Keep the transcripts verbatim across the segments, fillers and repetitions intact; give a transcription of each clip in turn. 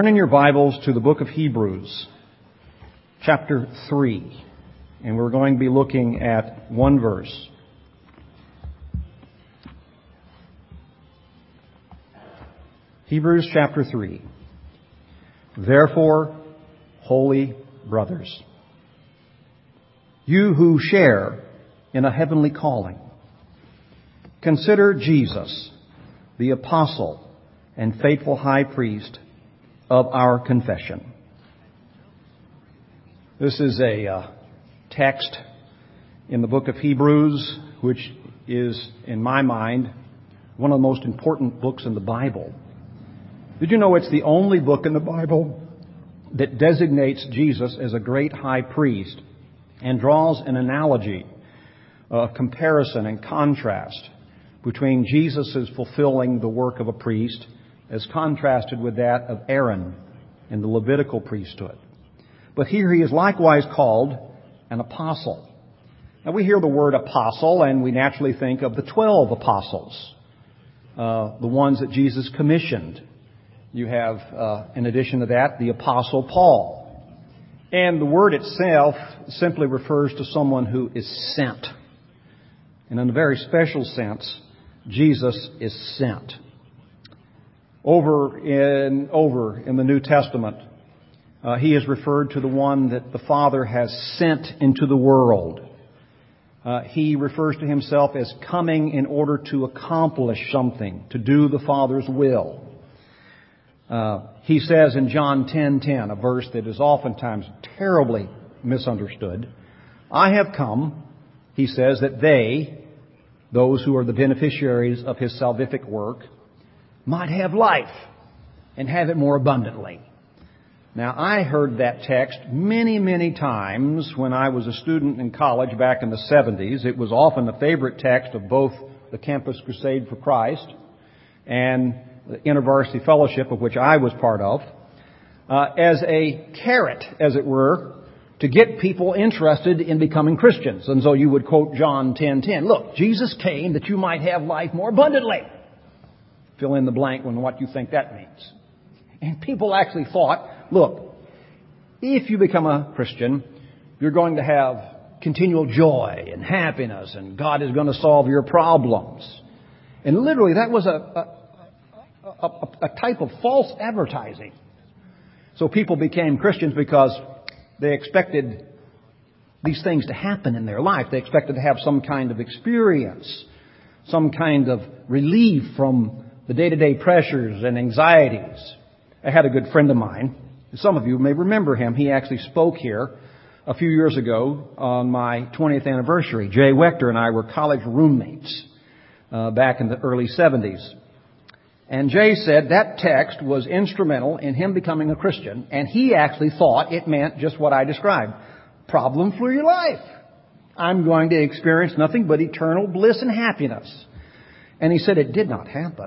Turn in your Bibles to the book of Hebrews, chapter three, and we're going to be looking at one verse. Hebrews chapter three. Therefore, holy brothers, you who share in a heavenly calling, consider Jesus, the apostle and faithful high priest of our confession. This is a uh, text in the book of Hebrews, which is, in my mind, one of the most important books in the Bible. Did you know it's the only book in the Bible that designates Jesus as a great high priest and draws an analogy, a comparison and contrast between Jesus' fulfilling the work of a priest as contrasted with that of Aaron in the Levitical priesthood. But here he is likewise called an apostle. Now we hear the word apostle and we naturally think of the twelve apostles, uh, the ones that Jesus commissioned. You have, uh, in addition to that, the apostle Paul. And the word itself simply refers to someone who is sent. And in a very special sense, Jesus is sent. Over in over in the New Testament, uh, he is referred to the one that the Father has sent into the world. Uh, he refers to himself as coming in order to accomplish something, to do the Father's will. Uh, he says in John ten ten, a verse that is oftentimes terribly misunderstood, I have come, he says, that they, those who are the beneficiaries of his salvific work, might have life and have it more abundantly. Now, I heard that text many, many times when I was a student in college back in the seventies. It was often a favorite text of both the Campus Crusade for Christ and the InterVarsity Fellowship, of which I was part of, uh, as a carrot, as it were, to get people interested in becoming Christians. And so you would quote John ten ten. Look, Jesus came that you might have life more abundantly. Fill in the blank on what you think that means. And people actually thought, look, if you become a Christian, you're going to have continual joy and happiness, and God is going to solve your problems. And literally, that was a, a, a, a type of false advertising. So people became Christians because they expected these things to happen in their life. They expected to have some kind of experience, some kind of relief from the day-to-day pressures and anxieties. I had a good friend of mine. Some of you may remember him. He actually spoke here a few years ago on my twentieth anniversary. Jay Wechter and I were college roommates uh, back in the early seventies. And Jay said that text was instrumental in him becoming a Christian, and he actually thought it meant just what I described. Problem for your life. I'm going to experience nothing but eternal bliss and happiness. And he said it did not happen.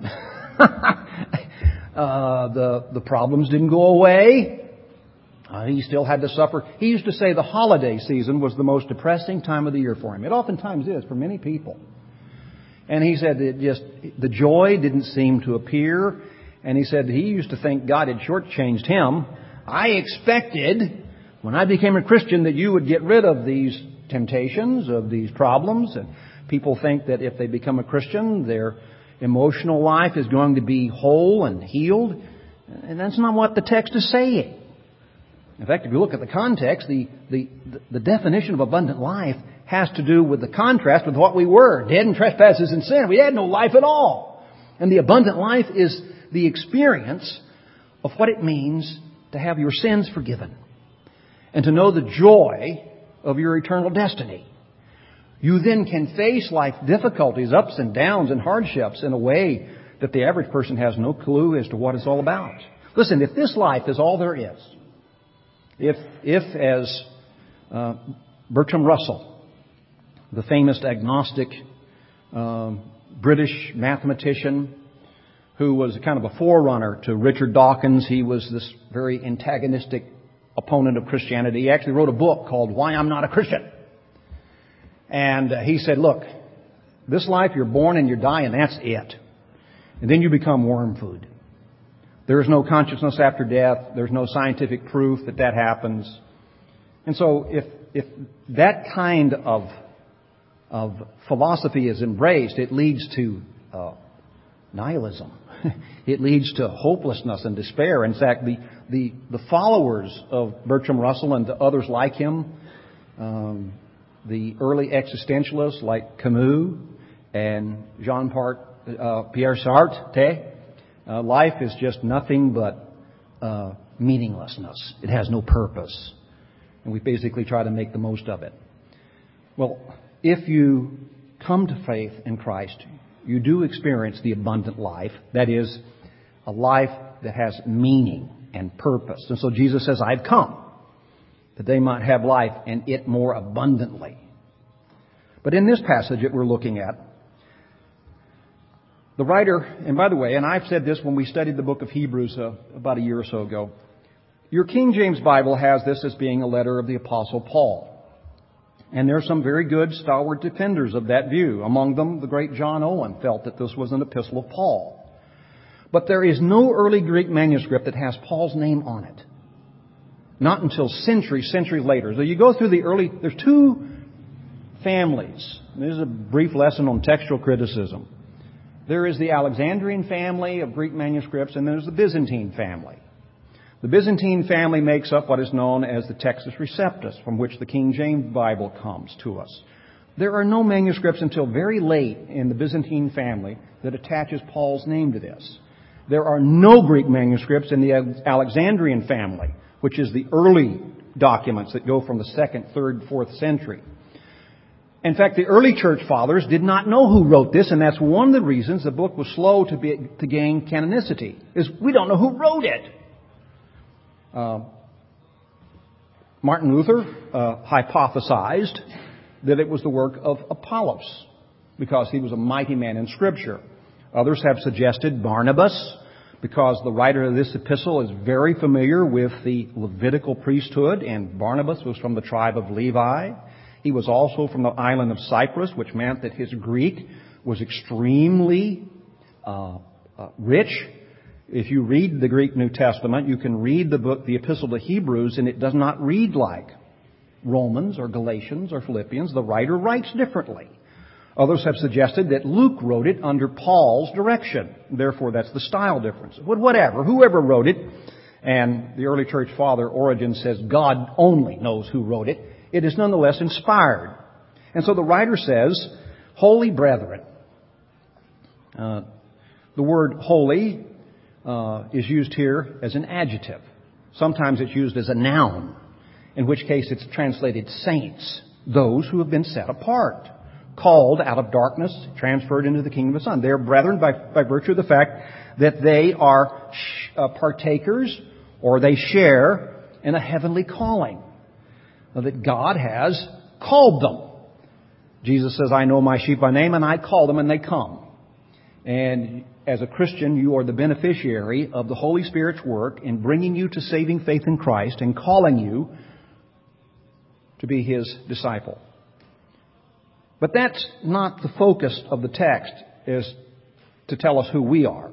uh, the, the problems didn't go away. Uh, he still had to suffer. He used to say the holiday season was the most depressing time of the year for him. It oftentimes is for many people. And he said it just, the joy didn't seem to appear. And he said he used to think God had shortchanged him. I expected when I became a Christian that you would get rid of these temptations, of these problems. And people think that if they become a Christian, their emotional life is going to be whole and healed. And that's not what the text is saying. In fact, if you look at the context, the, the, the definition of abundant life has to do with the contrast with what we were. Dead in trespasses and sin. We had no life at all. And the abundant life is the experience of what it means to have your sins forgiven and to know the joy of your eternal destiny. You then can face life difficulties, ups and downs and hardships in a way that the average person has no clue as to what it's all about. Listen, if this life is all there is, if, if as uh, Bertrand Russell, the famous agnostic um, British mathematician who was kind of a forerunner to Richard Dawkins, he was this very antagonistic opponent of Christianity. He actually wrote a book called Why I'm Not a Christian. And he said, look, this life you're born and you die and that's it. And then you become worm food. There is no consciousness after death. There's no scientific proof that that happens. And so if if that kind of of philosophy is embraced, it leads to uh, nihilism. It leads to hopelessness and despair. In fact, the, the, the followers of Bertrand Russell and others like him, um, the early existentialists like Camus and Jean-Pierre uh, Pierre Sartre, uh, life is just nothing but uh, meaninglessness. It has no purpose. And we basically try to make the most of it. Well, if you come to faith in Christ, you do experience the abundant life. That is, a life that has meaning and purpose. And so Jesus says, I've come that they might have life and it more abundantly. But in this passage that we're looking at, the writer, and by the way, and I've said this when we studied the book of Hebrews uh, about a year or so ago, your King James Bible has this as being a letter of the Apostle Paul. And there are some very good stalwart defenders of that view. Among them, the great John Owen felt that this was an epistle of Paul. But there is no early Greek manuscript that has Paul's name on it. Not until centuries, centuries later. So you go through the early... There's two families. This is a brief lesson on textual criticism. There is the Alexandrian family of Greek manuscripts, and there's the Byzantine family. The Byzantine family makes up what is known as the Textus Receptus, from which the King James Bible comes to us. There are no manuscripts until very late in the Byzantine family that attaches Paul's name to this. There are no Greek manuscripts in the Alexandrian family, which is the early documents that go from the second, third, fourth century. In fact, the early church fathers did not know who wrote this, and that's one of the reasons the book was slow to be, to gain canonicity, is we don't know who wrote it. Uh, Martin Luther uh, hypothesized that it was the work of Apollos because he was a mighty man in Scripture. Others have suggested Barnabas because the writer of this epistle is very familiar with the Levitical priesthood, and Barnabas was from the tribe of Levi. He was also from the island of Cyprus, which meant that his Greek was extremely uh, uh, rich. If you read the Greek New Testament, you can read the book, the Epistle to Hebrews, and it does not read like Romans or Galatians or Philippians. The writer writes differently. Others have suggested that Luke wrote it under Paul's direction. Therefore, that's the style difference. But whatever, whoever wrote it, and the early church father Origen says God only knows who wrote it, it is nonetheless inspired. And so the writer says, Holy brethren. Uh, the word holy Uh, is used here as an adjective. Sometimes it's used as a noun, in which case it's translated saints, those who have been set apart, called out of darkness, transferred into the kingdom of the Son. They are brethren by, by virtue of the fact that they are sh- uh, partakers or they share in a heavenly calling, uh, that God has called them. Jesus says, I know my sheep by name and I call them and they come. And as a Christian, you are the beneficiary of the Holy Spirit's work in bringing you to saving faith in Christ and calling you to be His disciple. But that's not the focus of the text, is to tell us who we are.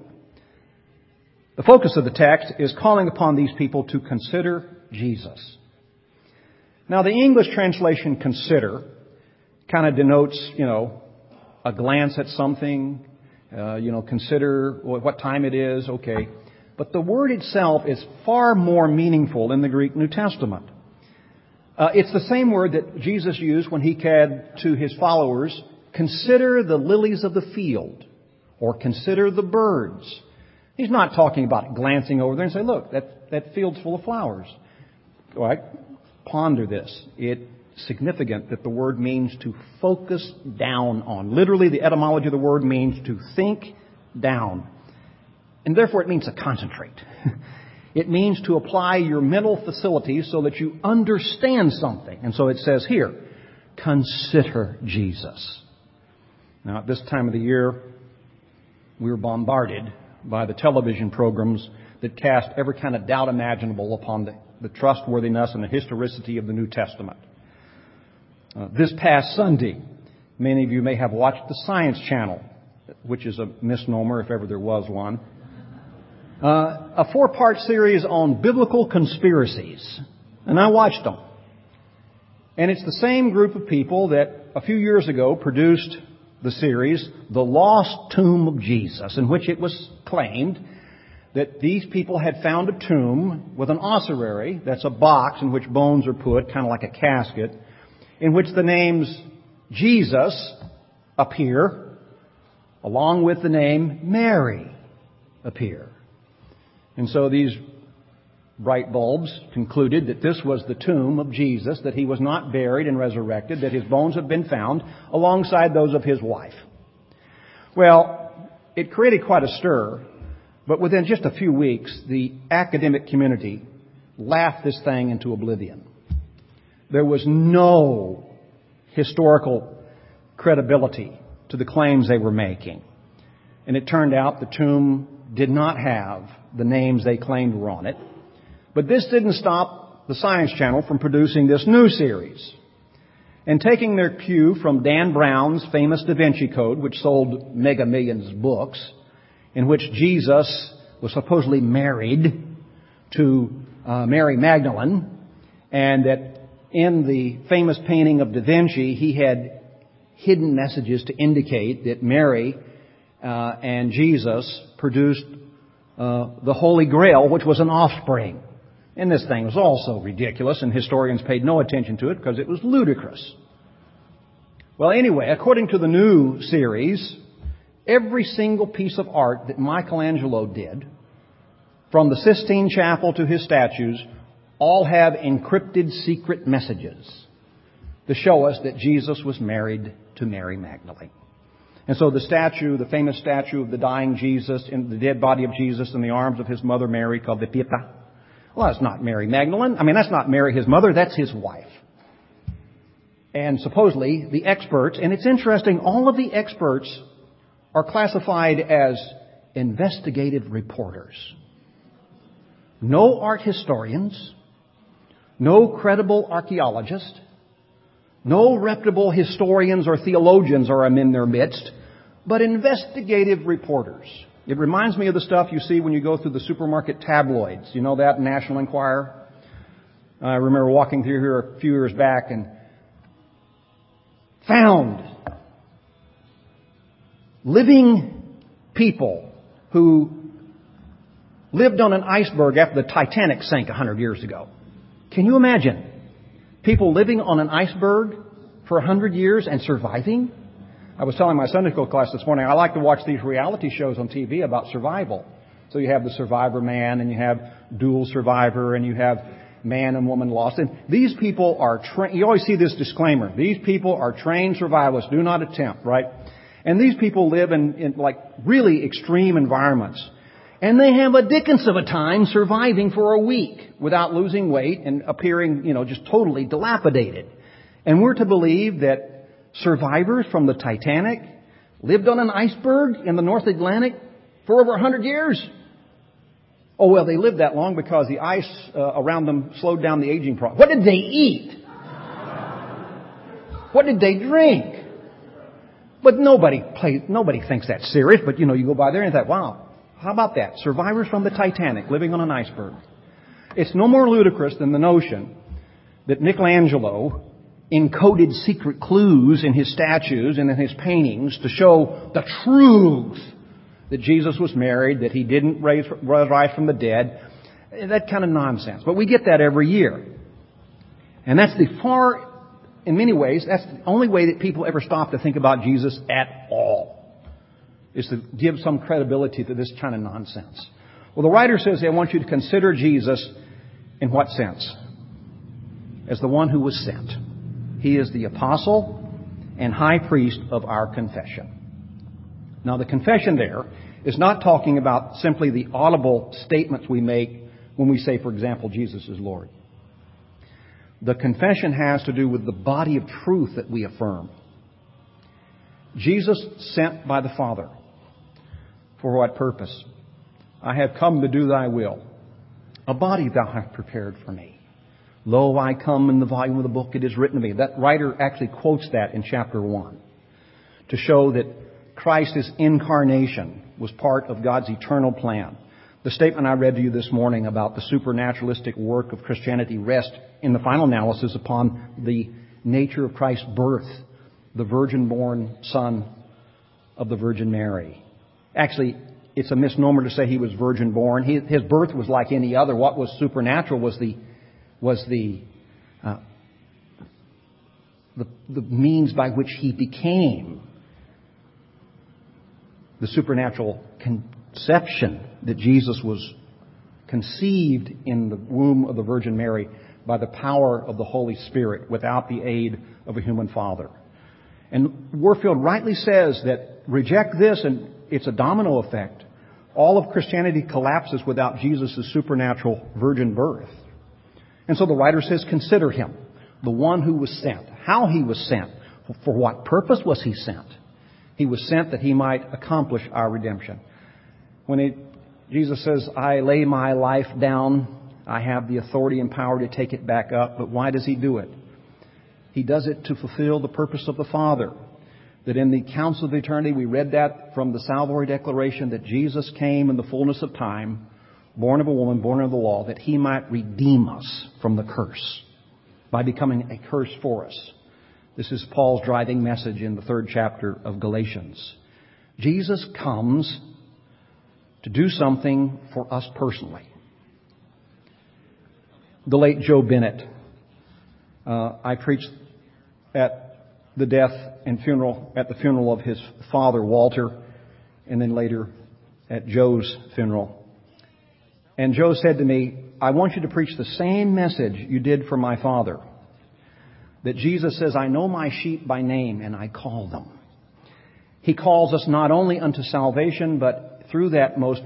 The focus of the text is calling upon these people to consider Jesus. Now, the English translation consider kind of denotes, you know, a glance at something. Uh, you know, consider what time it is, okay. But the word itself is far more meaningful in the Greek New Testament. Uh, it's the same word that Jesus used when He said to His followers, consider the lilies of the field, or consider the birds. He's not talking about glancing over there and say, look, that, that field's full of flowers. All right, ponder this. It's significant that the word means to focus down on. Literally, the etymology of the word means to think down. And therefore, it means to concentrate. It means to apply your mental facilities so that you understand something. And so it says here, consider Jesus. Now, at this time of the year, we're bombarded by the television programs that cast every kind of doubt imaginable upon the, the trustworthiness and the historicity of the New Testament. Uh, this past Sunday, many of you may have watched the Science Channel, which is a misnomer if ever there was one. Uh, a four-part series on biblical conspiracies. And I watched them. And it's the same group of people that a few years ago produced the series, The Lost Tomb of Jesus, in which it was claimed that these people had found a tomb with an ossuary, that's a box in which bones are put, kind of like a casket, in which the names Jesus appear, along with the name Mary appear. And so these bright bulbs concluded that this was the tomb of Jesus, that he was not buried and resurrected, that his bones had been found alongside those of his wife. Well, it created quite a stir, but within just a few weeks, the academic community laughed this thing into oblivion. There was no historical credibility to the claims they were making. And it turned out the tomb did not have the names they claimed were on it. But this didn't stop the Science Channel from producing this new series. And taking their cue from Dan Brown's famous Da Vinci Code, which sold mega millions of books, in which Jesus was supposedly married to uh, Mary Magdalene, and that in the famous painting of Da Vinci, he had hidden messages to indicate that Mary uh, and Jesus produced uh, the Holy Grail, which was an offspring. And this thing was also ridiculous, and historians paid no attention to it because it was ludicrous. Well, anyway, according to the new series, every single piece of art that Michelangelo did, from the Sistine Chapel to his statues, all have encrypted secret messages to show us that Jesus was married to Mary Magdalene. And so the statue, the famous statue of the dying Jesus, in the dead body of Jesus in the arms of his mother Mary, called the Pietà. Well, that's not Mary Magdalene. I mean, that's not Mary, his mother. That's his wife. And supposedly, the experts, and it's interesting, all of the experts are classified as investigative reporters. No art historians, no credible archaeologists, no reputable historians or theologians are in their midst, but investigative reporters. It reminds me of the stuff you see when you go through the supermarket tabloids. You know that, National Enquirer? I remember walking through here a few years back and found living people who lived on an iceberg after the Titanic sank a hundred years ago. Can you imagine? People living on an iceberg for a hundred years and surviving? I was telling my Sunday school class this morning, I like to watch these reality shows on T V about survival. So you have the Survivor Man, and you have Dual Survivor, and you have Man and Woman Lost. And these people are trained. You always see this disclaimer. These people are trained survivalists. Do not attempt, right? And these people live in, in like really extreme environments. And they have a dickens of a time surviving for a week without losing weight and appearing, you know, just totally dilapidated. And we're to believe that survivors from the Titanic lived on an iceberg in the North Atlantic for over a hundred years. Oh, well, they lived that long because the ice uh, around them slowed down the aging process. What did they eat? What did they drink? But nobody plays, nobody thinks that's serious. But, you know, you go by there and think, wow. How about that? Survivors from the Titanic living on an iceberg. It's no more ludicrous than the notion that Michelangelo encoded secret clues in his statues and in his paintings to show the truth that Jesus was married, that he didn't raise, rise from the dead. That kind of nonsense. But we get that every year. And that's the far, in many ways, that's the only way that people ever stop to think about Jesus at all. Is to give some credibility to this kind of nonsense. Well, the writer says, I want you to consider Jesus in what sense? As the one who was sent. He is the apostle and high priest of our confession. Now, the confession there is not talking about simply the audible statements we make when we say, for example, Jesus is Lord. The confession has to do with the body of truth that we affirm. Jesus sent by the Father. For what purpose? I have come to do thy will. A body thou hast prepared for me. Lo, I come in the volume of the book, it is written of me. That writer actually quotes that in chapter one to show that Christ's incarnation was part of God's eternal plan. The statement I read to you this morning about the supernaturalistic work of Christianity rests in the final analysis upon the nature of Christ's birth, the virgin-born Son of the Virgin Mary. Actually, it's a misnomer to say he was virgin-born. He, his birth was like any other. What was supernatural was the was the, uh, the the means by which he became. The supernatural conception that Jesus was conceived in the womb of the Virgin Mary by the power of the Holy Spirit without the aid of a human father. And Warfield rightly says that reject this and it's a domino effect. All of Christianity collapses without Jesus' supernatural virgin birth. And so the writer says, consider him, the one who was sent, how he was sent, for what purpose was he sent? He was sent that he might accomplish our redemption. When it, Jesus says, I lay my life down, I have the authority and power to take it back up. But why does he do it? He does it to fulfill the purpose of the Father. That in the counsel of eternity, we read that from the Salvatory Declaration, that Jesus came in the fullness of time, born of a woman, born of the law, that he might redeem us from the curse by becoming a curse for us. This is Paul's driving message in the third chapter of Galatians. Jesus comes to do something for us personally. The late Joe Bennett, uh, I preached at the death and funeral, at the funeral of his father, Walter, and then later at Joe's funeral. And Joe said to me, I want you to preach the same message you did for my father. That Jesus says, I know my sheep by name and I call them. He calls us not only unto salvation, but through that most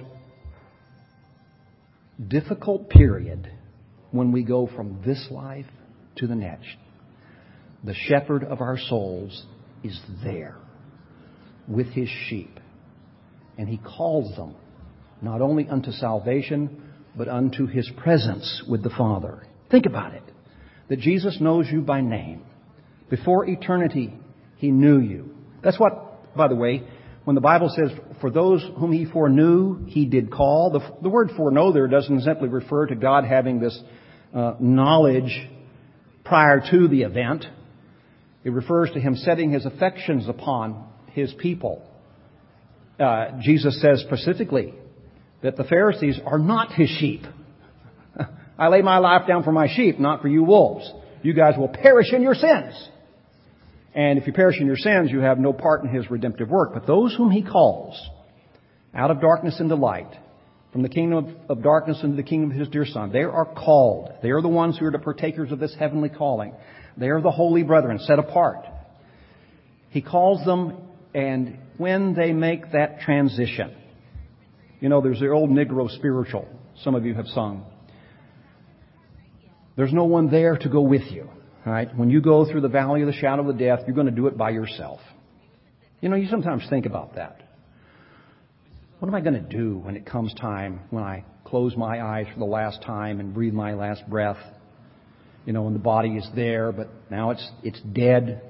difficult period when we go from this life to the next. The shepherd of our souls is there with his sheep. And he calls them not only unto salvation, but unto his presence with the Father. Think about it. That Jesus knows you by name. Before eternity, he knew you. That's what, by the way, when the Bible says, for those whom he foreknew, he did call. The, the word foreknow there doesn't simply refer to God having this uh, knowledge prior to the event. It refers to him setting his affections upon his people. Uh, Jesus says specifically that the Pharisees are not his sheep. I lay my life down for my sheep, not for you wolves. You guys will perish in your sins. And if you perish in your sins, you have no part in his redemptive work. But those whom he calls out of darkness into light, from the kingdom of darkness into the kingdom of his dear Son, they are called. They are the ones who are the partakers of this heavenly calling. They are the holy brethren, set apart. He calls them, and when they make that transition, you know, there's the old Negro spiritual some of you have sung. There's no one there to go with you. All right? When you go through the valley of the shadow of death, you're going to do it by yourself. You know, you sometimes think about that. What am I going to do when it comes time, when I close my eyes for the last time and breathe my last breath? You know, and the body is there, but now it's it's dead.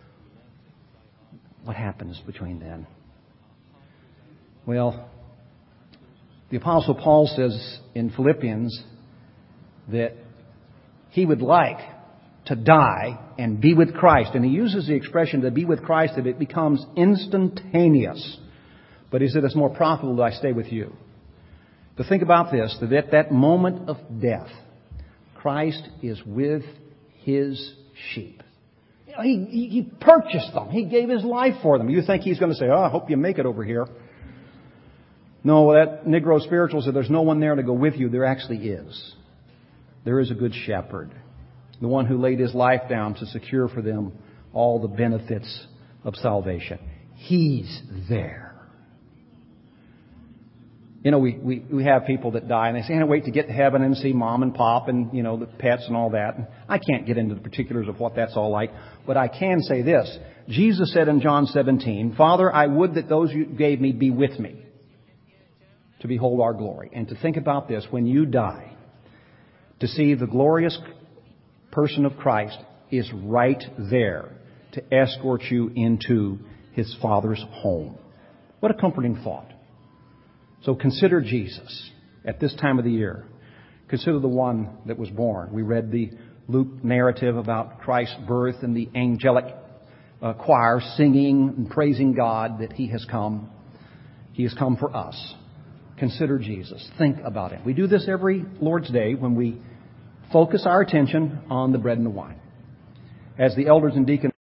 What happens between then? Well, the Apostle Paul says in Philippians that he would like to die and be with Christ. And he uses the expression to be with Christ that it becomes instantaneous. But he said it's more profitable that I stay with you. To think about this, that at that moment of death, Christ is with his sheep. You know, he, he, he purchased them. He gave his life for them. You think he's going to say, oh, I hope you make it over here. No, that Negro spiritual said there's no one there to go with you. There actually is. There is a good shepherd, the one who laid his life down to secure for them all the benefits of salvation. He's there. You know, we, we, we have people that die and they say, I can't wait to get to heaven and see mom and pop and, you know, the pets and all that. And I can't get into the particulars of what that's all like, but I can say this. Jesus said in John seventeen, Father, I would that those you gave me be with me to behold our glory. And to think about this, when you die, to see the glorious person of Christ is right there to escort you into his Father's home. What a comforting thought. So consider Jesus. at this time of the year, consider the one that was born. We read the Luke narrative about Christ's birth and the angelic uh, choir singing and praising God that He has come. He has come for us. Consider Jesus. Think about Him. We do this every Lord's Day when we focus our attention on the bread and the wine. As the elders and deacons